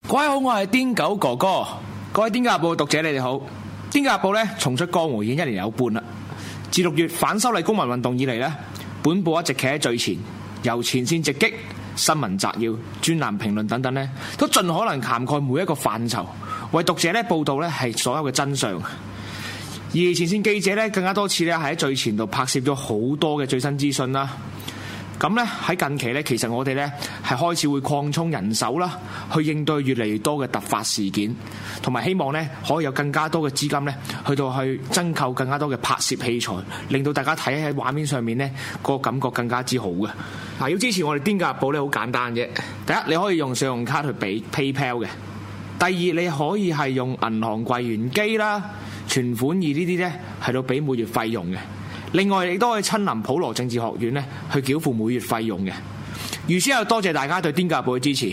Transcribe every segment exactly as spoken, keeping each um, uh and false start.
各位好，我係癲狗哥哥。各位《癲狗日報》讀者，你哋好。《癲狗日報》咧重出江湖已經一年有半啦。自六月反修例公民運動以嚟咧，本報一直企喺最前，由前線直擊、新聞摘要、專欄評論等等咧，都盡可能涵蓋每一個範疇，為讀者咧報道咧係所有嘅真相。而前線記者咧更加多次咧係喺最前度拍攝咗好多嘅最新資訊啦。咁咧喺近期咧，其實我哋咧係開始會擴充人手啦，去應對越嚟越多嘅突發事件，同埋希望咧可以有更加多嘅資金咧去到去增購更加多嘅拍攝器材，令到大家睇喺畫面上面咧個感覺更加之好嘅。嗱，要支持我哋癲狗日報咧好簡單啫。第一，你可以用信用卡去俾 PayPal 嘅；第二，你可以係用銀行櫃員機啦、存款易呢啲咧係到俾每月費用嘅。另外，亦都可以親臨普羅政治學院咧，去繳付每月費用嘅。預先又多謝大家對癲狗日報嘅支持。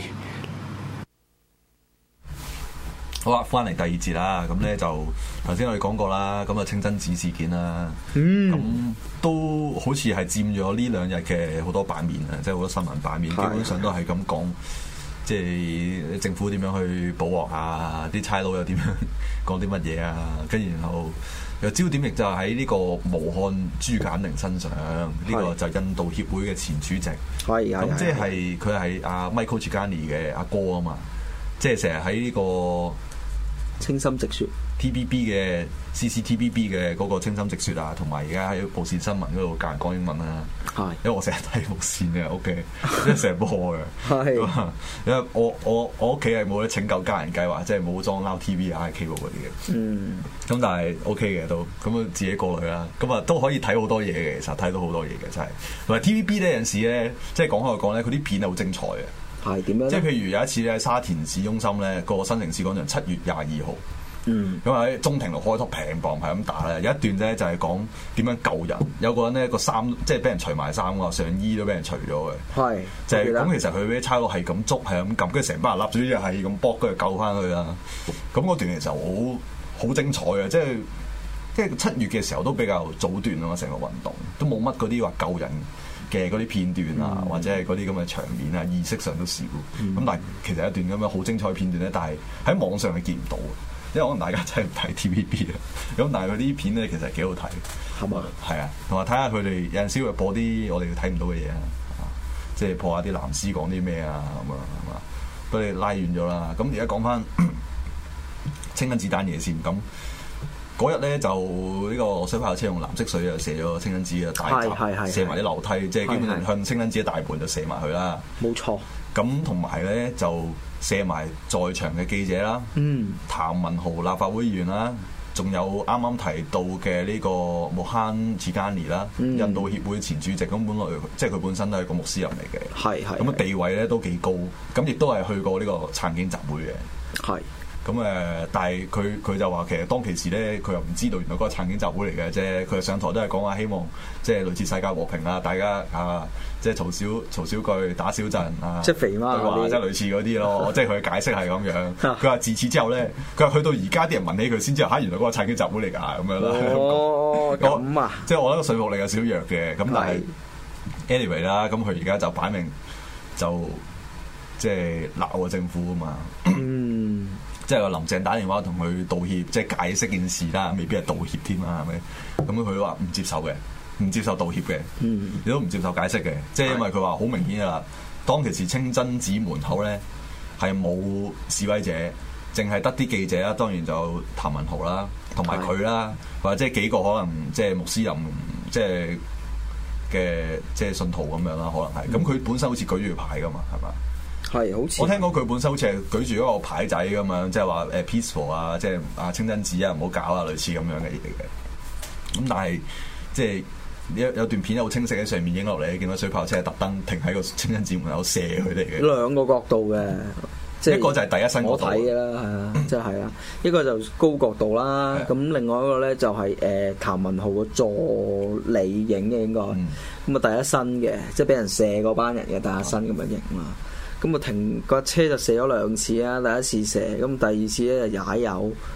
好啦，翻嚟第二節啦。咁咧就頭先我哋講過啦，咁啊清真寺事件啦，咁、嗯、都好似係佔咗呢兩日嘅好多版面啊，即係好多新聞版面，基本上都係咁講，即係政府點樣去保鑊啊，啲差佬又點樣講啲乜嘢啊，跟住然後。有焦點亦就喺呢個武漢朱簡寧身上，呢、這個就印度協會嘅前主席，咁即係佢係阿 Michael Chugani 嘅阿哥啊嘛，即係成日喺呢個清心直說 T V B 嘅 C C T V B 嘅嗰個清心直說啊，同埋而家喺無線新聞嗰度教人講英文啊，因為我成日睇無線嘅屋企，即係成日播嘅，因為我我我屋企係冇得拯救家人計劃，即係冇裝 Now T V 啊 cable 嗰啲嘅，嗯，咁但係 OK 嘅都，咁啊自己過去啦，咁啊都可以睇好多嘢嘅，其實睇到好多嘢嘅真係，同埋 T V B 呢有陣時咧，即係講開講咧，佢啲片係好精彩嘅， 係點樣？ 即係譬如有一次咧，沙田市中心咧個新城市廣場七月廿二號。嗯，咁喺中庭度開拖平磅係咁打咧，有一段咧就係講點樣救人，有個人咧個衫即係俾人除埋衫喎，上衣都俾人除咗嘅，係就係咁。其實佢俾差佬係咁捉係咁撳，跟住成班人笠住啲嘢係咁搏，跟住救翻佢啦。咁嗰段其實好好精彩嘅，即係即係七月嘅時候都比較早段啊嘛，成個運動都冇乜嗰啲話救人嘅嗰啲片段啊，嗯、或者係嗰啲咁嘅場面啊，意識上都少。咁、嗯、但係其實一段咁樣好精彩片段咧，但係喺網上係見唔到。因為可能大家真係唔睇 T V B 啊，咁但係佢啲片咧其實幾好睇，係嘛？係啊，同埋睇下佢哋有陣時會播啲我哋睇唔到嘅嘢啊，即係播下啲藍絲講啲咩啊咁啊，係嘛？不過你拉遠咗啦，咁而家講翻清真寺單嘢先，咁嗰日咧就呢個水炮車用藍色水啊射咗清真寺嘅大閘，射埋啲樓梯，即係基本上向清真寺嘅大門就射埋去啦。冇錯。咁同埋咧就射埋在場嘅記者啦，嗯，譚文豪立法會議員啦，仲有啱啱提到嘅呢個穆罕茨加尼啦，嗯、印度協會前主席，咁本來即係佢本身都係個穆斯林嚟嘅，係係，咁啊地位咧都幾高，咁亦都係去過呢個撐警集會嘅，係。咁誒，但係佢佢就話其實當其時咧，佢又唔知道原來嗰個撐警集會嚟嘅啫。佢上台都係講話希望即係類似世界和平啊，大家啊，即係嘈少嘈少句，打少陣啊，即係肥媽嗰啲，即係類似嗰啲咯。即係佢嘅解釋係咁樣。佢話自此之後咧，佢話去到而家啲人問起佢先知道嚇，原來嗰個撐警集會嚟㗎咁樣啦。哦，咁啊，即係我覺得個說服力有少弱嘅。咁但係 anyway 啦，咁佢而家就擺明就即係鬧個政府啊嘛。嗯。即係個林鄭打電話同佢道歉，即係解釋件事啦，未必係道歉添啊，係咪？咁佢話唔接受嘅，唔接受道歉嘅，嗯，亦都唔接受解釋嘅，即係因為佢話好明顯噶啦，當其時清真寺門口咧係冇示威者，淨係得啲記者啦，當然就譚文豪啦，同埋佢啦，或者幾個可能即係穆斯林即係嘅即係信徒咁樣啦，可能係。咁佢、嗯、本身好似舉住牌噶嘛，係嘛？係，好似我聽講佢本身好似係舉住一個牌仔咁樣，即係話誒 peaceful 啊，即係啊清真寺啊，唔好搞啊，類似咁樣嘅嘢嘅。咁但係即係有有段片好清晰喺上面影落嚟，見到水炮車係特登停喺個清真寺門口射佢哋嘅。兩個角度嘅，即係一個就係第一身角度，我睇嘅啦，係啊，即係係啊，一個就高角度啦，咁的另外一個咧就係誒譚文豪嘅助理影嘅應該，咁啊、嗯、第一身嘅，即係俾人射嗰班人嘅第一身咁樣影啦。咁啊停個車就射咗兩次啊！第一次射，咁第二次咧就踩油，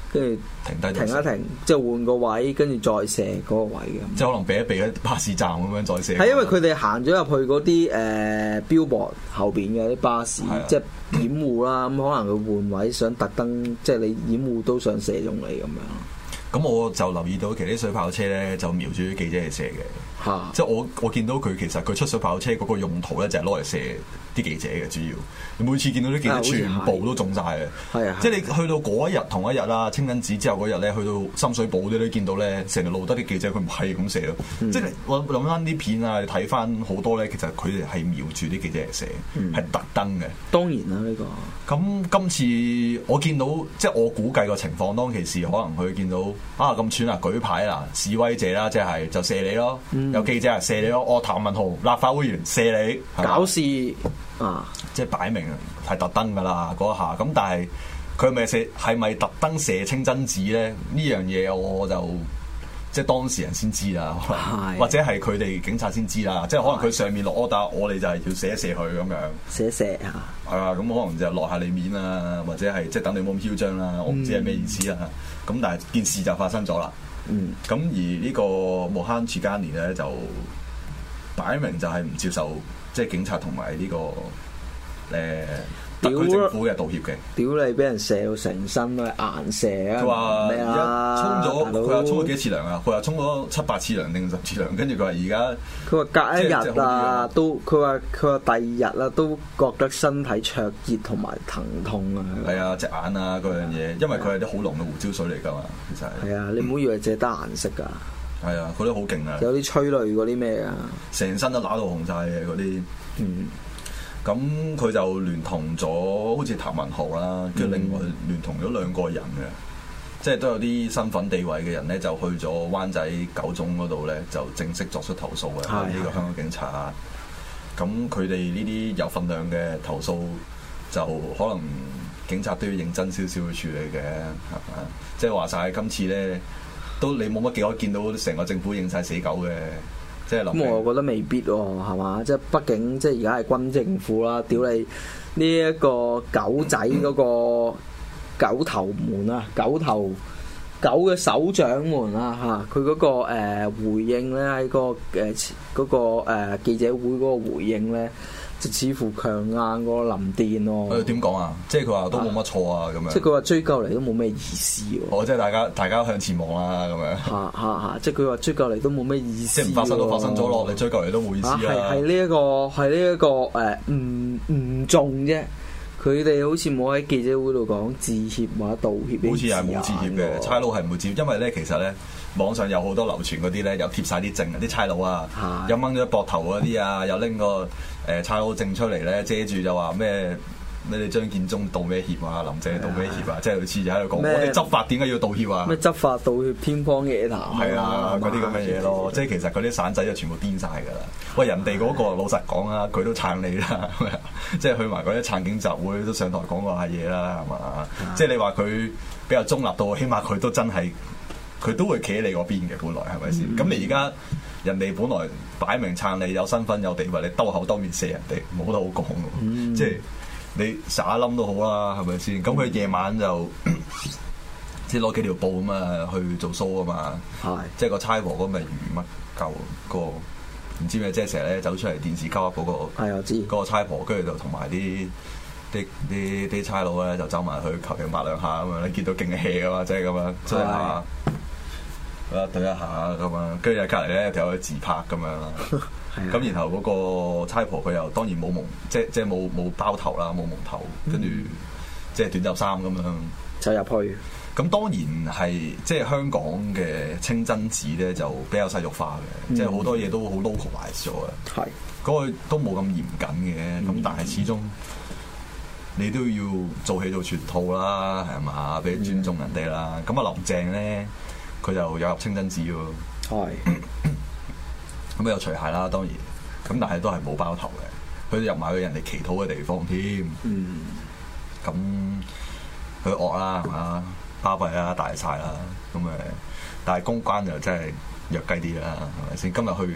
跟住停低停一停，即係換個位，跟住再射嗰個位嘅。 即係可能避一避喺巴士站咁樣再射。 係因為佢哋行咗入去嗰啲誒標榜後邊嘅啲巴士， 係啊即係掩護啦。咁可能佢換位想特登，即係你掩護都想射中你咁樣。 咁我就留意到其實啲水炮車咧就瞄住啲記者嚟射嘅。 嚇！ 即係我我見到佢其實佢出水炮車嗰個用途咧就係攞嚟射啲記者嘅主要。你每次見到啲記者全部都中晒嘅。 係啊！ 即係你去到嗰一日同一日啦，清真寺之後嗰日咧，去到深水埗啲都見到咧，成條路得啲記者佢唔係咁射咯。嗯、即係我諗翻啲片啊，你睇翻好多咧，其實佢哋係瞄住啲記者嚟射，係、嗯、特登嘅。 當然啦，呢、呢個。咁今次我見到即係我估計個情況，當其時可能佢見到啊咁串啊舉牌啦，示威者啦，即係就射你咯。嗯、有記者啊射你咯，我譚文豪立法會議員射你， 搞事啊！ 即係擺明係特登噶啦嗰下，咁但係佢咪射係咪特登射清真寺咧？呢樣嘢我就即係當事人先知啦，或者係佢哋警察先知啦。即係可能佢上面落 order，我哋就係要射一射佢咁樣， 射一射嚇。係啊，咁可能就落下你面啦，或者係即係等你冇咁囂張啦。我唔知係咩意思啦。咁、嗯、但係件事就發生咗啦。嗯。咁而呢個穆罕默加尼咧就擺明就係唔接受即係警察同埋呢個。誒，特區政府嘅道歉嘅， 屌你俾人射到成身都係硬射啊！ 佢話咩啊？ 沖咗，佢話沖咗幾次涼啊？佢話沖咗七八次涼定十次涼，跟住佢話而家， 佢話隔一日啊，都佢話佢話第二日啦，都覺得身體灼熱同埋疼痛啊！ 係啊，隻眼啊嗰樣嘢，因為佢係啲好濃嘅胡椒水嚟㗎嘛，其實係。 係啊，你唔好以為淨係得顏色㗎。係啊，嗰啲好勁啊！ 有啲催淚嗰啲咩啊？ 成身都揦到紅晒嘅嗰啲。嗯。咁佢就聯同咗好似譚文豪啦，跟住另外聯同咗兩個人嘅，嗯、即係都有啲身份地位嘅人咧，就去咗灣仔九中嗰度咧，就正式作出投訴嘅呢個香港警察。咁佢哋呢啲有份量嘅投訴，就可能警察都要認真少少去處理嘅，係嘛？即係話晒今次咧，都你冇乜幾可見到成個政府認晒死狗嘅。 咁我覺得未必喎，係嘛？即係畢竟即係而家係軍政府啦，屌你呢一個狗仔嗰個狗頭們啊，狗頭狗嘅首長們啊嚇，佢嗰個誒回應咧喺個誒嗰個誒記者會嗰個回應咧。就似乎強硬過林電咯。 誒點講啊？即係佢話都冇乜錯啊，咁樣。 即係佢話追究嚟都冇咩意思喎。 哦，即係大家大家向前望啦，咁樣。 嚇嚇嚇！即係佢話追究嚟都冇咩意思。 即係唔發生都發生咗咯，你追究嚟都冇意思啊。 係係呢一個係呢一個誒唔唔重啫。佢哋好似冇喺記者會度講致歉或者道歉。 好似係冇致歉嘅，差佬係唔會致歉，因為咧其實咧網上有好多流傳嗰啲咧，有貼晒啲證啊，啲差佬啊，有掹咗膊頭嗰啲啊，有拎個誒差佬證出嚟咧遮住就話咩咩你張建宗道咩歉啊，林鄭道咩歉啊，即係類似就喺度講我哋執法點解要道歉啊？ 咩執法道歉天方夜譚？ 係啊，嗰啲咁嘅嘢咯，即係其實嗰啲散仔就全部癲晒㗎啦。喂，人哋嗰個老實講啊，佢都撐你啦，即係去埋嗰啲撐警集會都上台講過下嘢啦，係嘛？即係你話佢比較中立到，起碼佢都真係佢都會企喺你嗰邊嘅，本來係咪先？咁、嗯、你而家人哋本來擺明撐你，有身份有地位，你兜口兜面射人哋，冇得好講嘅，嗯、即係你耍冧都好啦，係咪先？咁佢夜晚就即係攞幾條布咁啊去做 show 啊嘛， 係即係個差婆嗰咪魚乜鳩個。唔知咩，即係成日咧走出嚟電視交嗰個， 係我知嗰個差婆，跟住就同埋啲啲啲啲差佬咧就走埋去求其抹兩下咁樣，你見到勁 hea 啊嘛，即係咁樣，即係啊對一下咁樣，跟住喺隔離咧就有自拍咁樣啦。咁然後嗰個差婆佢又當然冇蒙，即即係冇冇包頭啦，冇蒙頭，跟住即係短袖衫咁樣走入去。 咁當然係即係香港嘅清真寺咧，就比較世俗化嘅，嗯、即係好多嘢都好 localize 咗嘅。係嗰個都冇咁嚴謹嘅，咁、嗯、但係始終你都要做戲做全套啦，係嘛？俾尊重人哋啦。咁啊、嗯，林鄭咧佢就有入清真寺喎。係咁又除鞋啦，當然。咁但係都係冇包頭嘅，佢入埋去人哋祈禱嘅地方添。嗯。咁佢惡啦，係嘛？巴閉啦，大晒啦，咁誒，但係公關就真係弱雞啲啦，係咪先？今日去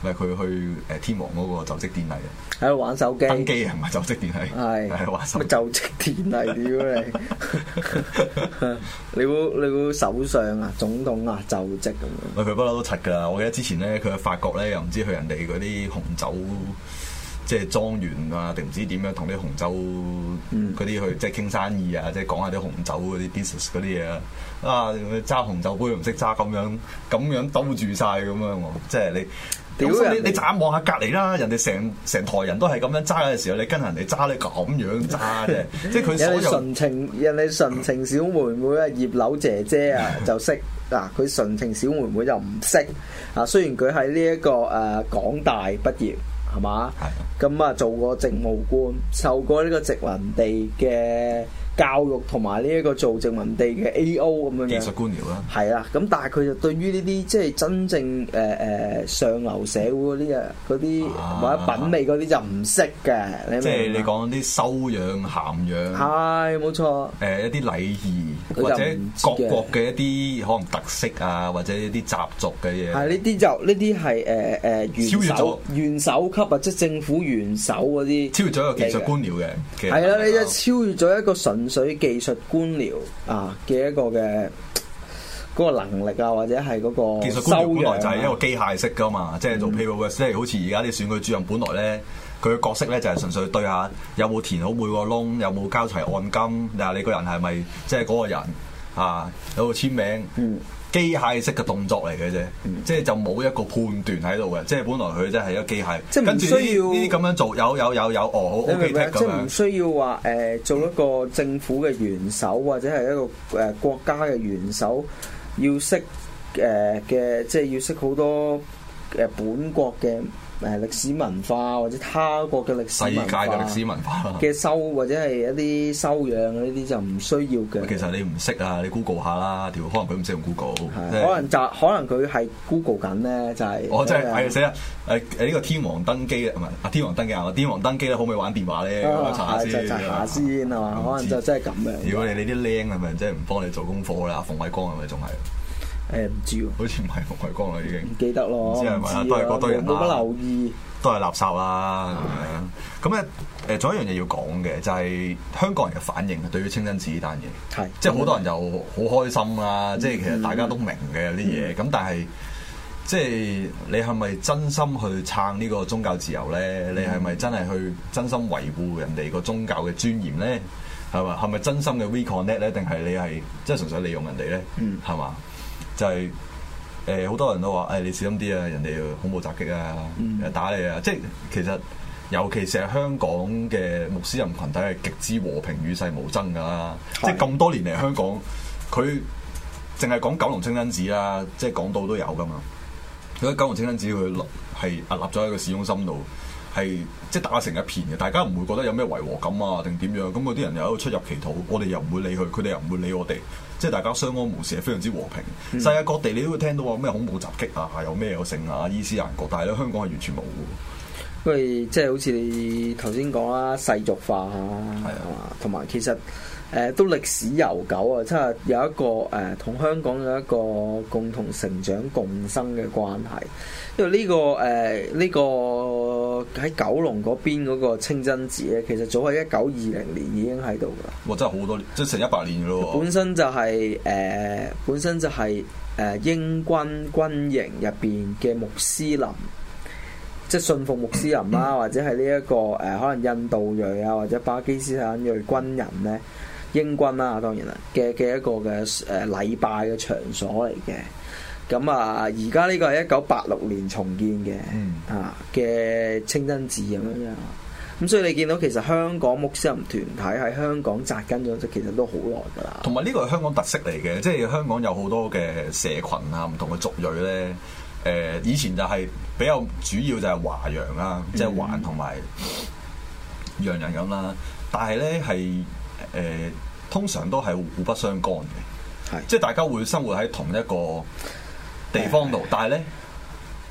咪佢去誒天皇嗰個就職典禮啊， 喺度玩手機， 登基啊，唔係就職典禮， 係係玩手機乜就職典禮屌你！你估你估首相啊、總統啊就職咁樣？ 喂，佢不嬲都柒㗎啦！我記得之前咧，佢喺法國咧，又唔知去人哋嗰啲紅酒。即係莊園啊，定唔知點樣同啲紅酒嗰啲去即係傾生意啊，即係講下啲紅酒嗰啲 business 嗰啲嘢啊。啊，揸紅酒杯唔識揸咁樣，咁樣兜住晒咁樣喎。即係你，屌你你眨眼望下隔離啦，人哋成成台人都係咁樣揸嘅時候，你跟人哋揸你咁樣揸啫。即係佢所有人哋純情，人哋純情小妹妹啊，葉劉姐姐啊就識嗱，佢純情小妹妹就唔識啊。雖然佢喺呢一個誒、呃、港大畢業。係嘛？咁啊，做過政務官，受過呢個殖民地嘅教育，同埋呢一個做殖民地嘅 A O 咁樣樣。 技術官僚啦。係啦，咁但係佢就對於呢啲即係真正誒誒、呃、上流社會嗰啲啊，嗰啲或者品味嗰啲就唔識嘅。你即係你講啲修養、涵養。係， 冇錯。誒、 呃、一啲禮儀或者各國嘅一啲可能特色啊，或者一啲習俗嘅嘢。 係呢啲就呢啲係誒誒元首元首級啊，即係政府元首嗰啲。超越咗一個技術官僚嘅。係啦，你就超越咗一個純粹技術官僚啊嘅一個嘅嗰個能力啊，或者係嗰個技術官僚本來就係一個機械式噶嘛，即係做 paperwork，即係好似而家啲選舉主任本來咧，佢嘅角色咧就係純粹對下有冇填好每個窿，有冇交齊按金，嗱你個人係咪即係嗰個人啊，有個簽名。嗯機械式嘅動作嚟嘅啫，嗯、即係就冇一個判斷喺度嘅，即係本來佢真係一個機械， 即係唔需要呢啲咁樣做，有有有有，哦好 OK 咁樣， 即係唔需要話誒、呃、做一個政府嘅元首或者係一個誒、呃、國家嘅元首，要識誒嘅、呃，即係要識好多誒、呃、本國嘅。誒歷史文化或者他國嘅歷史文化，世界嘅歷史文化嘅修或者係一啲修養呢啲就唔需要嘅。 其實你唔識啊，你 Google 下啦，條可能佢唔識用 Google， 是是可能就可能佢係 Google 緊咧，就係、是。 我真係係死啦！誒誒呢個天皇登基啊，唔係啊天皇登基啊，天皇登基咧可唔可以玩電話咧？ 啊、 查下先， 查下先係嘛？可能就真係咁樣。 如果你你啲僆係咪真係唔幫你做功課啦？馮偉光係咪仲係？ 誒唔知喎， 好似唔係馮偉光啦，已經唔記得咯， 唔知係咪啊？都係嗰堆人冇乜留意， 都係垃圾啦咁樣。咁咧誒，仲有一樣嘢要講嘅就係香港人嘅反應對於清真寺呢單嘢，係即係好多人就好開心啦。即係其實大家都明嘅有啲嘢，咁但係即係你係咪真心去撐呢個宗教自由咧？你係咪真係去真心維護人哋個宗教嘅尊嚴咧？係嘛？係咪真心嘅 reconnect 咧？定係你係即係純粹利用人哋咧？係嘛？就係誒好多人都話誒、哎、你小心啲啊，人哋恐怖襲擊啊，嗯、打你啊，即係其實尤其是係香港嘅穆斯林群體係極之和平與世無爭噶啦，的即係咁多年嚟香港佢淨係講九龍清真寺啦，即係港島都有噶嘛，佢喺九龍清真寺佢係屹立咗喺個市中心度。係即係打成一片嘅，大家唔會覺得有咩違和感啊，定點樣？咁嗰啲人又喺度出入祈禱，我哋又唔會理佢，佢哋又唔會理我哋，即係大家相安無事，係非常之和平。嗯、世界各地你都會聽到話咩恐怖襲擊啊，有咩有剩啊，伊斯蘭國，但係咧香港係完全冇嘅。 因為即係好似你頭先講啦，世俗化啊，係啊，同埋其實。誒、呃、都歷史悠久啊！即係有一個誒同、呃、香港有一個共同成長共生嘅關係。因為呢、這個誒呢、呃這個喺九龍嗰邊嗰個清真寺咧，其實早喺一九二零年已經喺度㗎啦。 哇！真係好多年，即係成一百年㗎咯。 本身就係、是、誒、呃，本身就係、是、誒、呃、英軍軍營入邊嘅穆斯林，即係信奉穆斯林啦，或者係呢一個誒、呃、可能印度裔啊，或者巴基斯坦裔軍人咧。英軍啦，當然啦，嘅嘅一個嘅誒禮拜嘅場所嚟嘅。咁啊，而家呢個係一九八六年重建嘅，嗯、啊嘅清真寺咁樣樣。咁所以你見到其實香港穆斯林團體喺香港紮根咗，即其實都好耐㗎啦。同埋呢個係香港特色嚟嘅，即係香港有好多嘅社群啊，唔同嘅族裔咧。誒、呃，以前就係比較主要就係華洋啦，即係華同埋洋人咁啦。但係咧係。誒、呃、通常都係互不相干嘅，係即係大家會生活喺同一個地方度，的但係咧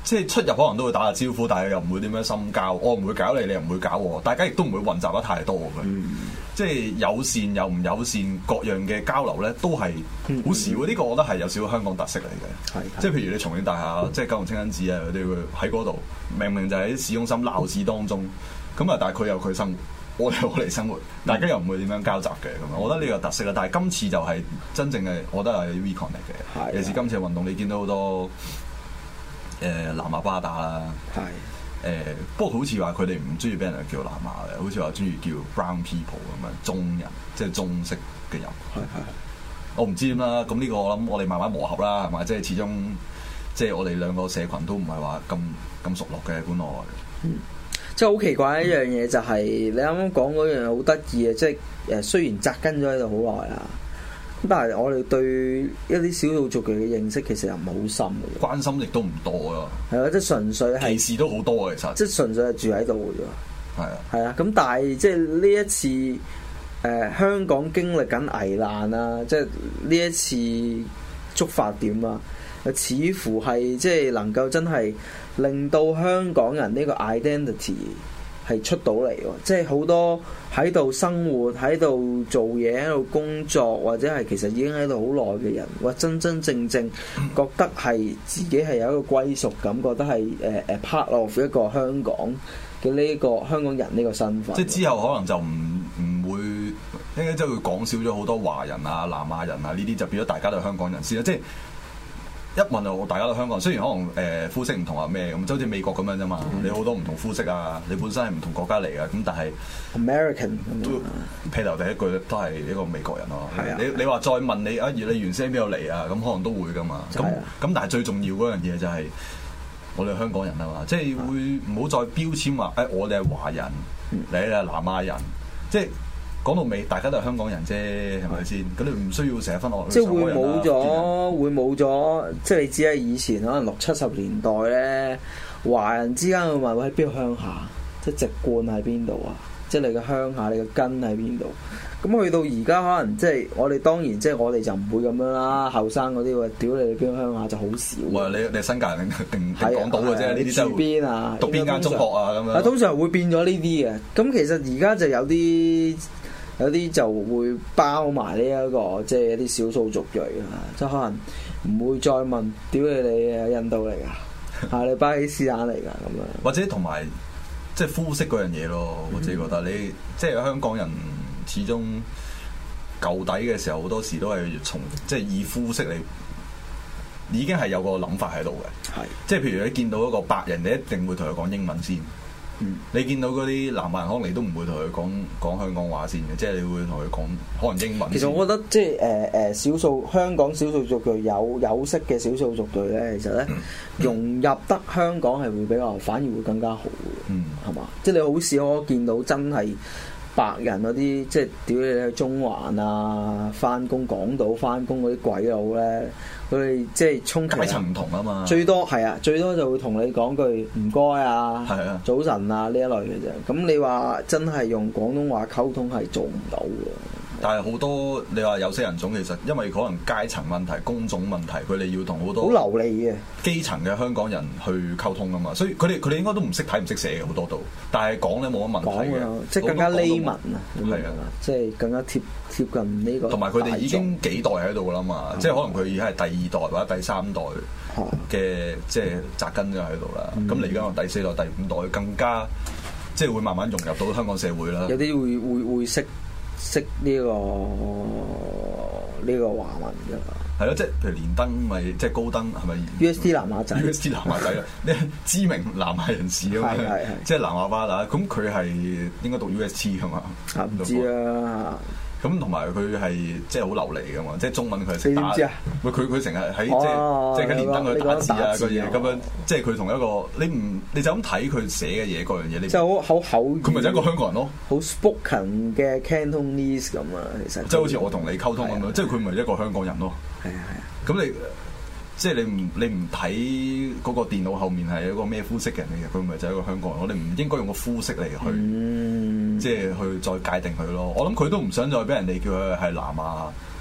即係出入可能都會打下招呼，但係又唔會點樣深交。我唔會搞你，你又唔會搞我，大家亦都唔會混雜得太多嘅。嗯、即係友善又唔友善，各樣嘅交流咧都係好少。呢、嗯、個我覺得係有少少香港特色嚟嘅。係、嗯，即係譬如你重慶大廈，嗯、即係九龍清真寺啊，佢哋會喺嗰度，明明就喺市中心鬧市當中，咁啊，但係佢有佢生活，我有我哋生活，大家又唔會點樣交集嘅咁樣。我覺得呢個特色啦。但係今次就係真正嘅，我覺得係 reconnect 嘅。尤其是今次嘅運動，你見到好多。誒、呃、南亞巴打啦，係誒的、呃，不過好似話佢哋唔中意俾人叫南亞嘅，好似話中意叫 brown people 咁樣，中人即係中式嘅人。係係，我唔知點啦。咁呢個我諗我哋慢慢磨合啦，係咪？即係始終即係我哋兩個社群都唔係話咁咁熟絡嘅本來。嗯， 即係好奇怪一樣嘢就係、是、你啱啱講嗰樣好得意嘅，即係誒雖然紮根咗喺度好耐啦。但係我哋對一啲少數族裔嘅認識其實又唔係好深嘅， 關心亦都唔多咯。 係啊，即係純粹係歧視都好多嘅，其實即係純粹係住喺度嘅啫。係啊，係啊。咁但係即係呢一次誒、呃、香港經歷緊危難啊，即係呢一次觸發點啊，似乎係即係能夠真係令到香港人呢個 identity 係出到嚟喎，即係好多喺度生活、喺度做嘢、喺度工作，或者係其實已經喺度好耐嘅人，哇！真真正正覺得係自己係有一個歸屬感，覺得係誒誒 part of 一個香港嘅呢個香港人呢個身份。 即係之後可能就唔唔會，應該即係會講少咗好多華人啊、南亞人啊呢啲，就變咗大家都係香港人先啦。即係一問就大家都香港人，雖然可能誒、呃、膚色唔同啊咩咁，就好似美國咁樣啫嘛。嗯、你好多唔同膚色啊，你本身係唔同國家嚟嘅，咁但係 American 都劈頭第一句都係一個美國人咯。 啊、 你你話再問你啊，你原先喺邊度嚟啊？咁可能都會噶嘛。咁咁、啊、但係最重要嗰樣嘢就係我哋香港人啊嘛，即係會唔好再標籤話誒、哎、我哋係華人，嗯、你係南亞人，即係。講到尾，大家都係香港人啫，係咪先？咁你唔需要成日分我。 即係會冇咗，會冇咗。即係你只係以前可能六七十年代咧，華人之間會問喂喺邊度鄉下，即係籍貫喺邊度啊？即係你嘅鄉下，你嘅根喺邊度？咁去到而家可能即係我哋當然即係我哋就唔會咁樣啦。後生嗰啲話屌你哋邊個鄉下就好少。喂， 你你新界定定定港島嘅啫？呢啲就邊啊？ 讀邊間中學啊？咁樣。 啊，通常會變咗呢啲嘅。咁其實而家就有啲。有啲就會包埋呢一個，即係一啲少數族裔啊，即係可能唔會再問屌你你係印度嚟㗎，係你巴基斯坦嚟㗎咁樣。 或者同埋即係膚色嗰樣嘢咯，我自己覺得你即係香港人始終舊底嘅時候，好多時都係從即係以膚色嚟，已經係有個諗法喺度嘅。係，即係譬如你見到一個白人，你一定會同佢講英文先。嗯、你見到嗰啲南亞人，可能你都唔會同佢講講香港話先嘅，即係你會同佢講可能英文。 其實我覺得即係誒誒少數香港少數族裔有有色嘅少數族裔咧，其實咧、嗯、融入得香港係會比較反而會更加好嘅，係嘛、嗯？即係你好少可見到真係白人嗰啲，即係屌你喺中環啊翻工，港島翻工嗰啲鬼佬咧。佢哋即係衝擊階層唔同啊嘛， 最多係啊，最多就會同你講句唔該啊， 啊早晨啊呢一類嘅啫。咁你話真係用廣東話溝通係做唔到嘅。 但係好多你話有色人種，其實因為可能階層問題、工種問題，佢哋要同好多好流利嘅基層嘅香港人去溝通啊嘛，所以佢哋佢哋應該都唔識睇唔識寫嘅好多度，但係講咧冇乜問題嘅， 即係更加 layman 啊， 係啊， 即係更加貼貼近呢個。 同埋佢哋已經幾代喺度啦嘛，嗯、即係可能佢而家係第二代或者第三代嘅，即係紮根咗喺度啦。咁你而家話第四代、第五代更加即係會慢慢融入到香港社會啦。 有啲會會會識。識呢、這個呢、這個華文㗎， 係咯，即係譬如連登咪即係高登係咪 U S D 南亞仔 U S D 南亞仔啊，呢知名南亞人士啊嘛，即係南亞巴打，咁佢係應該讀 U S T 㗎嘛？ 唔知啊。 咁同埋佢係即係好流利噶嘛，即係中文佢係識打。喂，佢佢成日喺即係即係喺連登去打字啊個嘢咁樣，即係佢同一個你唔你就咁睇佢寫嘅嘢嗰樣嘢，你就好好口語。 佢咪就一個香港人咯， 好 spoken 嘅 Cantonese 咁啊，其實即係好似我同你溝通咁樣，即係佢咪一個香港人咯。 係啊係啊。 咁你即係你唔你唔睇嗰個電腦後面係一個咩膚色嘅人嚟嘅，佢咪就係一個香港人。我哋唔應該用個膚色嚟去。即係去再界定佢咯，我諗佢都唔想再俾人哋叫佢係南亞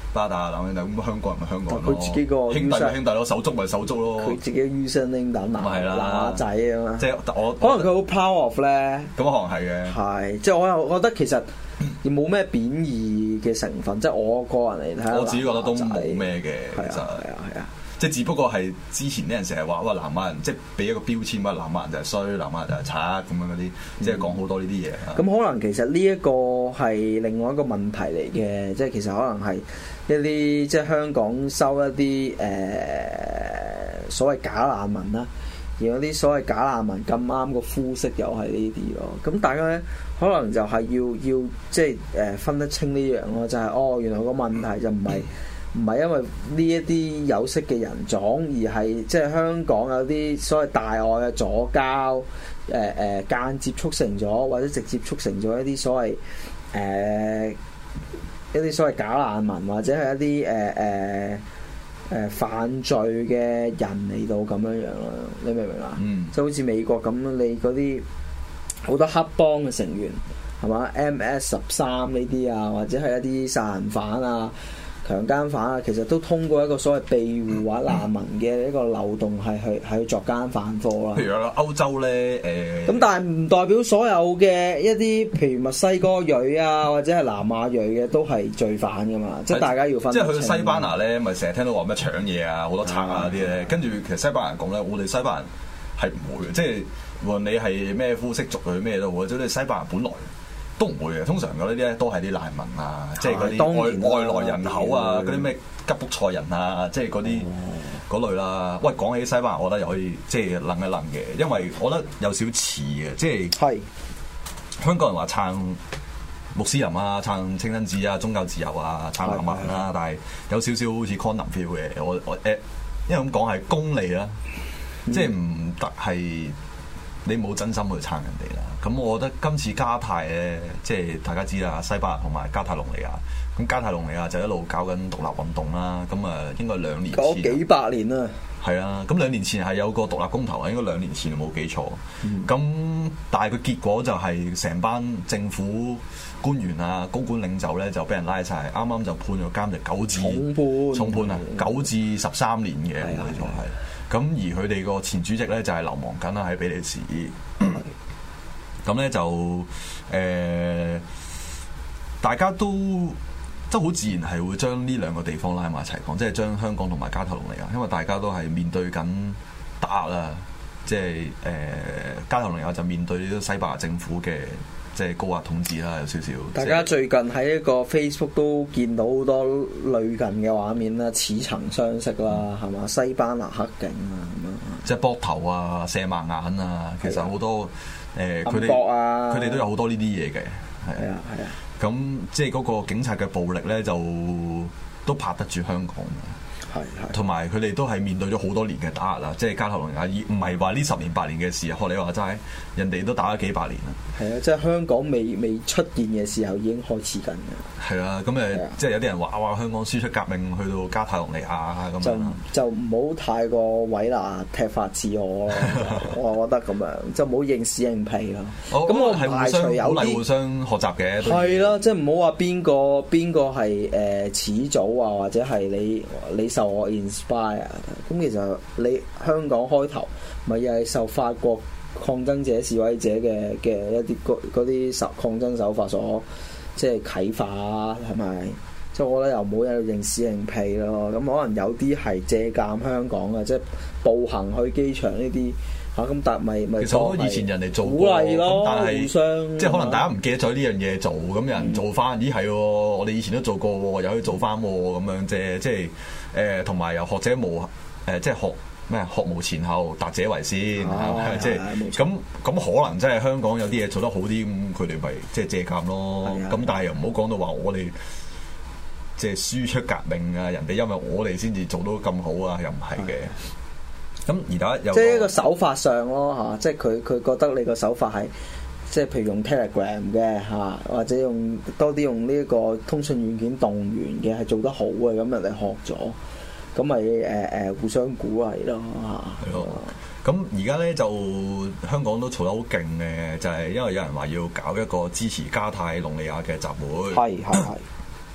巴打兩兄弟，咁香港人咪香港人咯， 佢自己個兄弟咪兄弟咯，手足咪手足咯， 佢自己於聲拎等男係啦乸仔啊嘛， 即係我可能佢好 proud of 咧， 咁可能係嘅， 係即係我又覺得其實冇咩貶義嘅成分，即係我個人嚟睇， 我自己覺得都冇咩嘅，其實係啊係啊。 即係只不過係之前啲人成日話哇南亞人即係俾一個標籤話南亞人就係衰，南亞人就係賊咁樣嗰啲，即係講好多呢啲嘢。 咁、嗯、可能其實呢一個係另外一個問題嚟嘅，即係其實可能係一啲即係香港收一啲誒、呃、所謂假難民啦，而嗰啲所謂假難民咁啱個膚色又係呢啲咯。咁大家咧可能就係要要即係誒分得清呢樣咯，就係、是、哦原來個問題就唔係。唔係因為呢一啲有色嘅人種，而係即係香港有啲所謂大愛嘅左膠，誒、呃、誒、呃、間接促成咗，或者直接促成咗一啲所謂誒、呃、一啲所謂假難民，或者係一啲誒誒誒犯罪嘅人嚟到咁樣樣咯。你明唔明啊？嗯，即係好似美國咁，你嗰啲好多黑幫嘅成員係嘛 M S 十三呢啲啊，或者係一啲殺人犯啊。強姦犯啊，其實都通過一個所謂庇護或難民嘅一個漏洞，係去係去作奸犯科啦。 譬如話歐洲咧，誒、呃， 咁但係唔代表所有嘅一啲，譬如墨西哥裔啊，或者係南亞裔嘅都係罪犯噶嘛，即係大家要分。 即係去西班牙咧，咪成日聽到話咩搶嘢啊，好多賊啊啲咧，跟住其實西班牙人講咧，我哋西班牙人係唔會嘅，即係無論你係咩膚色族裔咩都好，即係西班牙本來。都唔會嘅，通常嗰啲咧都係啲難民啊，即係嗰啲外外來人口啊，嗰啲咩吉卜賽人啊，即係嗰啲嗰類啦。喂，講起西班牙，我覺得又可以即係諗一諗嘅，因為我覺得有少少似嘅，即係係香港人話撐穆斯林啊，撐清真寺啊，宗教自由啊，撐南亞人啦，但係有少少好似 condom feel 嘅，我我誒，因為咁講係功利啦，即係唔得係。你冇真心去撐人哋啦，咁我覺得今次加泰咧，即係大家知啦，西班牙同埋加泰隆尼亞，咁加泰隆尼亞就一路搞緊獨立運動啦，咁啊應該兩年前， 搞幾百年啦， 係啊，咁兩年前係有個獨立公投啊，應該兩年前冇記錯，咁、嗯、但係個結果就係成班政府官員啊、高官領袖咧就俾人拉晒，啱啱就判咗監就九至重判， 重判啊，九至十三年嘅，冇錯係。咁而佢哋個前主席咧就係流亡緊啦喺比利時，咁咧就誒、呃，大家都即係好自然係會將呢兩個地方拉埋一齊講，即係將香港同埋加泰隆尼亞，因為大家都係面對緊打壓啦，即係誒、呃、加泰隆尼亞就面對呢個西班牙政府嘅。即係高壓統治啦，有少少。 大家最近喺一個 Facebook 都見到好多類近嘅畫面啦，似曾相識啦，係嘛、嗯？西班牙黑警啊，咁樣。即係膊頭啊、射盲眼啊，其實好多誒，佢哋佢哋都有好多呢啲嘢嘅。 係啊，係啊。 咁即係嗰個警察嘅暴力咧，就都拍得住香港。係係，同埋佢哋都係面對咗好多年嘅打壓啦，即係加泰隆尼亞，唔係話呢十年八年嘅事，學你話齋，人哋都打咗幾百年啦。 係啊，即係香港未未出現嘅時候已經開始緊嘅。 係啊，咁誒，即係有啲人話哇，香港輸出革命去到加泰隆尼亞咁就樣， 就唔好太過偉大踢法自我咯。我覺得咁樣，就唔好認屎認屁咯。咁我係排除有啲互相學習嘅。 係咯，即係唔好話邊個邊個係誒始祖啊，或者係你你。受我 inspire，咁其實你香港開頭咪又係受法國抗爭者示威者嘅嘅一啲嗰啲手抗爭手法所即係啟發啊，係咪？即係我覺得又冇有認屎認屁咯。咁可能有啲係借鑑香港嘅，即係步行去機場呢啲嚇，咁但咪咪其實好多以前人哋做鼓勵咯， 但係互相即係可能大家唔記得咗呢樣嘢做，咁有人做翻，咦係喎，我哋以前都做過，又可以做翻咁樣啫，即係。誒同埋由學者無誒、呃，即係學咩學無前後，達者為先， 哦、 即係咁咁可能真係香港有啲嘢做得好啲，咁佢哋咪即係借鑑咯。咁但係又唔好講到話我哋即係輸出革命啊，人哋因為我哋先至做到咁好啊，又唔係嘅。咁而家又即係一個手法上咯嚇，即係佢佢覺得你個手法係。即係譬如用 Telegram 嘅嚇，或者用多啲用呢一個通訊軟件動員嘅係做得好嘅，咁人哋學咗，咁咪誒誒互相鼓勵咯嚇。 係咯，咁而家咧就香港都嘈得好勁嘅，就係、是、因為有人話要搞一個支持加泰隆尼亞嘅集會。 係係係。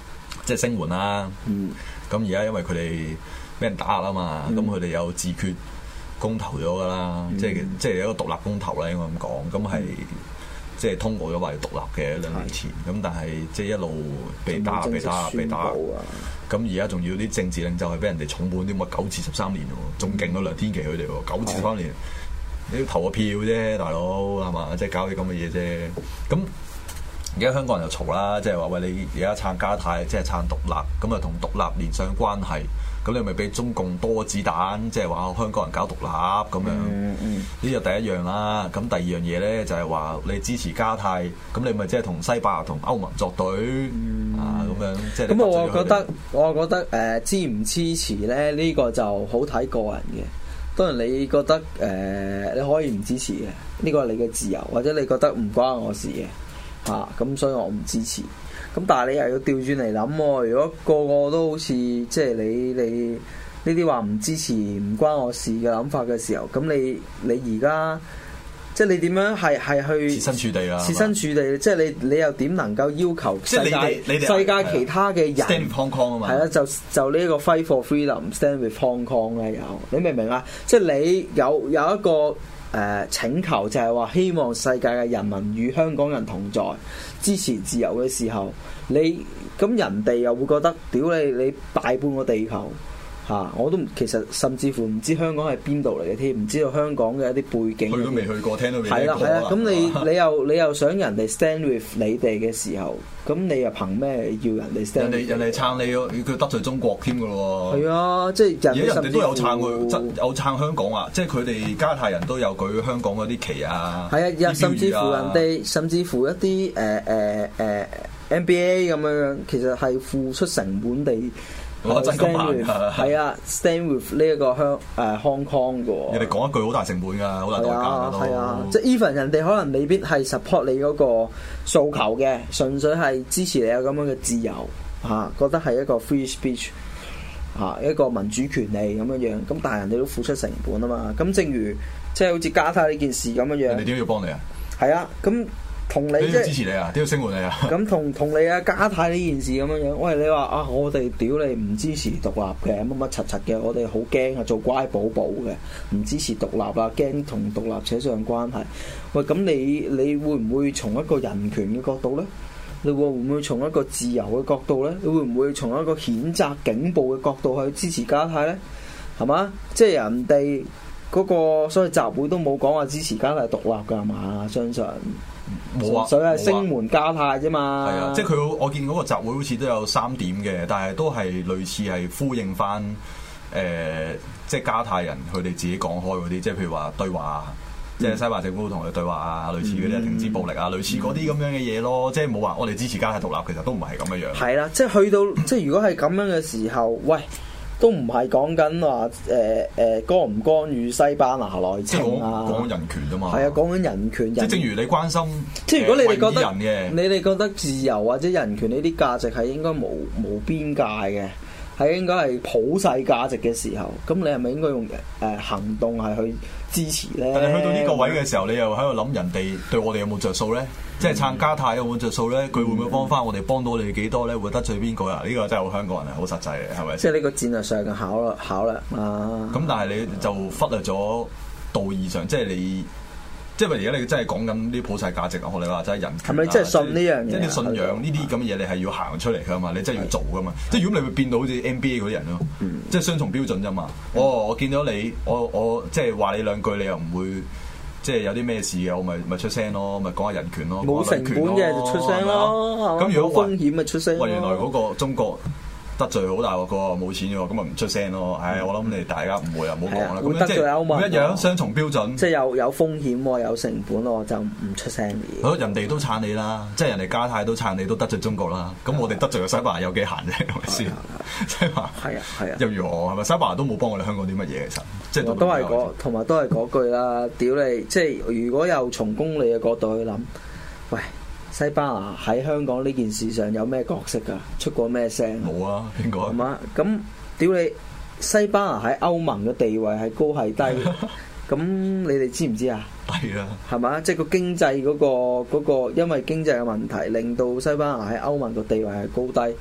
即係聲援啦。咁而家因為佢哋俾人打壓啊嘛，咁佢哋有自決公投咗噶啦，嗯、即係即係一個獨立公投啦，應該咁講。咁係、嗯、即係通過咗話要獨立嘅兩年前，咁是但係即係一路被打被打被打。咁而家仲要啲政治領袖係俾人哋重判啲乜九至十三年喎，仲勁過梁天琦佢哋喎，九至十三年。你要投個票啫，大佬係嘛？即係搞啲咁嘅嘢啫。咁而家香港人就嘈啦，即係話喂，你而家撐加泰，即係撐獨立，咁啊同獨立連上關係，咁你咪俾中共多子彈，即係話香港人搞獨立咁樣。呢個、嗯、第一樣啦。咁第二樣嘢咧就係話你支持加泰，咁你咪即係同西班牙同歐盟作對、嗯、啊咁樣。即係咁我覺得， 我覺得誒、呃、支唔支持咧呢、呢個就好睇個人嘅。當然你覺得誒、呃、你可以唔支持嘅，呢個係你嘅自由，或者你覺得唔關我事嘅嚇，咁、啊、所以我唔支持。咁但係你又要調轉嚟諗喎，如果個個都好似即係你你呢啲話唔支持唔關我事嘅諗法嘅時候，咁你你而家即係你點樣係係去設身處地啦？ 設身處地，即係你你又點能夠要求世界世界其他嘅人 stand with Hong Kong 啊嘛？ 係啦，就就呢一個 fight for freedom，stand with Hong Kong 咧有，你明唔明啊？即係你有有一個誒、呃、請求，就係話希望世界嘅人民與香港人同在，支持自由嘅時候，你咁人哋又會覺得屌你你大半個地球。嚇、啊！我都其實甚至乎唔知香港係邊度嚟嘅添，唔知道香港嘅一啲背景。 去都未去過，聽都未聽過。係啦係啦，咁你你又你又想人哋 stand with 你哋嘅時候，咁你又憑咩要人哋 stand？人哋人哋撐你，佢得罪中國添㗎喎。 係啊，即係而家人哋都有撐佢，有撐香港啊！即係佢哋加泰人都有舉香港嗰啲旗啊。 係啊，甚至乎人哋，甚至乎一啲誒誒誒 N B A 咁樣，其實係付出成本地。 我真咁慢㗎， 係啊 ，stand with 呢一個香誒 Hong Kong 嘅。 人哋講一句好大成本㗎，好大代價㗎都。 係啊，即係 even 人哋可能未必係 support 你嗰個訴求嘅，純粹係支持你有咁樣嘅自由嚇、啊，覺得係一個 free speech 嚇、啊，一個民主權利咁樣樣。咁但係人哋都付出成本啊嘛。咁正如即係好似加泰呢件事咁樣樣。 人哋點要幫你啊？ 係啊，咁。同你即係支持你啊，都要聲援你啊。 咁同同你啊加泰呢件事咁樣樣，喂你話啊，我哋屌你唔支持獨立嘅，乜乜柒柒嘅，我哋好驚啊，做乖寶寶嘅，唔支持獨立啦，驚同獨立扯上關係。喂，咁你你會唔會從一個人權嘅角度咧？你會唔會從一個自由嘅角度咧？你會唔會從一個譴責警暴嘅角度去支持加泰咧？係嘛？即係人哋嗰個所謂集會都冇講話支持加泰獨立㗎係嘛？相信。 冇啊， 所以係聲援加泰啫嘛。 係啊，即係佢我見嗰個集會好似都有三點嘅，但係都係類似係呼應翻誒、呃，即係加泰人佢哋自己講開嗰啲，即係譬如話對話，嗯、即係西班牙政府同佢對話啊，類似嗰啲停止暴力啊，嗯、類似嗰啲咁樣嘅嘢咯。即係冇話我哋支持加泰獨立，其實都唔係咁樣樣。係啦，即係去到即係如果係咁樣嘅時候，喂。都唔係講緊話誒誒干唔干預西班牙內政啊， 講人權啫嘛。 係啊，講緊人權。即係正如你關心， 即係如果你哋覺得人嘅， 你哋覺得自由或者人權呢啲價值係應該無無邊界嘅，係應該係普世價值嘅時候，咁你係咪應該用誒、呃、行動係去支持咧？ 但係去到呢個位嘅時候，你又喺度諗人哋對我哋有冇着數咧？即係撐加泰有冇着數咧？佢會唔會幫翻我哋？幫到你幾多咧？會得罪邊個啊？呢、這個真係好香港人係好實際嘅，係咪？ 即係呢個戰略上嘅考慮考慮啊！ 咁但係你就忽略咗道義上，即係你，即係而家你真係講緊啲普世價值啊！學你話齋人權， 係咪真係信呢樣嘢？ 即係信仰呢啲咁嘅嘢，你係要行出嚟㗎嘛？你真係要做㗎嘛？即係如果你會變到好似 N B A 嗰啲人咯，嗯、即係雙重標準啫嘛。嗯、哦，我見到你，我我即係話你兩句，你又唔會。即係有啲咩事嘅，我咪咪出聲咯，咪講下人權咯， 冇成本嘅就出聲咯。 咁如果風險咪出聲。 喂，原來嗰個中國得罪好大鑊個，冇錢嘅喎，咁咪唔出聲咯。唉，我諗你大家唔會啊，唔好講啦。 會得罪歐盟。 一樣雙重標準。 即係有有風險喎，有成本喎，就唔出聲嘅。 好，人哋都撐你啦，即係人哋加泰都撐你，都得罪中國啦。咁我哋得罪個西班牙有幾閒啫？係咪先？西班牙係啊係啊。 又如何係咪？西班牙都冇幫我哋香港啲乜嘢其實。即係都係嗰，同埋都係嗰句啦。屌你！即係如果有從公理嘅角度去諗，喂，西班牙喺香港呢件事上有咩角色㗎？出過咩聲？ 冇啊，邊個？ 係嘛？咁屌你！西班牙喺歐盟嘅地位係高係低？咁你哋知唔知啊？ 係啊， 係嘛？即係個經濟嗰個嗰個，因為經濟嘅問題，令到西班牙喺歐盟嘅地位係高低。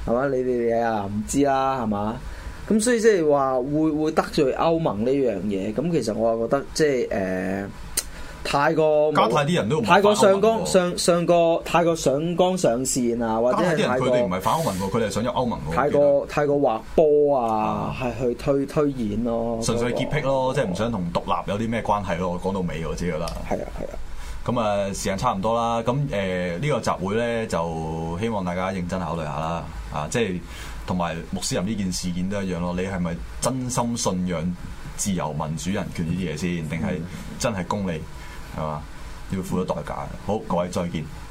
係嘛？你哋嘢啊唔知啦，係嘛？咁所以即係話會會得罪歐盟呢樣嘢，咁其實我係覺得即係誒。呃太過加泰啲人都唔太過上綱上上個太過上綱上線啊，或者係太過佢哋唔係反歐盟喎，佢哋係想入歐盟喎。 太過太過劃波啊，係、嗯、去推推演咯， 純粹潔癖咯，即係唔想同獨立有啲咩關係咯。我講到尾我知㗎啦。 係啊係啊。 咁啊時間差唔多啦，咁誒呢個集會咧就希望大家認真考慮下啦。啊，即係同埋穆斯林呢件事件都一樣咯。你係咪真心信仰自由民主人權呢啲嘢先，定係真係功利？係嘛？要付出代價。好，各位再見。